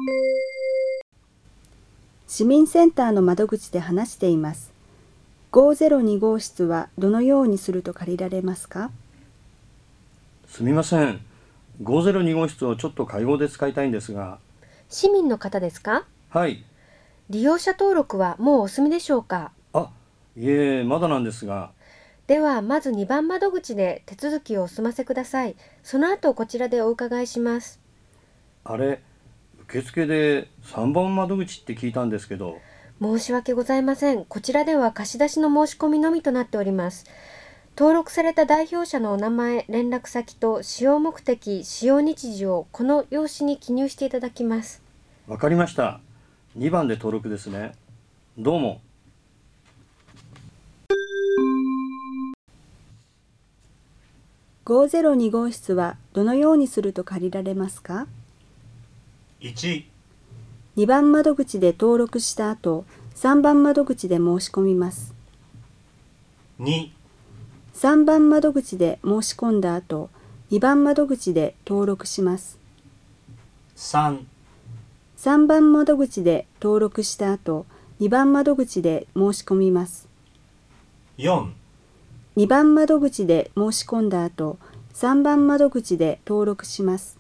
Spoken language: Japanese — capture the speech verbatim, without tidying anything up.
市民センターの窓口で話しています。ごーぜろに号室はどのようにすると借りられますか？ すみません。ごーぜろに号室をちょっと会合で使いたいんですが。 市民の方ですか？ はい。 利用者登録はもうお済みでしょうか？ あ、いえ、まだなんですが。 では、まずにばん窓口で手続きをお済ませください。その後、こちらでお伺いします。 あれ、受付でさんばん窓口って聞いたんですけど。 申し訳ございません。こちらでは貸し出しの申し込みのみとなっております。登録された代表者のお名前、連絡先と使用目的、使用日時をこの用紙に記入していただきます。 わかりました。にばんで登録ですね。どうも。 ごーぜろに号室はどのようにすると借りられますか？ いち、 にばん窓口で登録した後、さんばん窓口で申し込みます。 に、 さんばん窓口で申し込んだ後、にばん窓口で登録します。 さん、 さんばん窓口で登録した後、にばん窓口で申し込みます。 よん、 にばん窓口で申し込んだ後、さんばん窓口で登録します。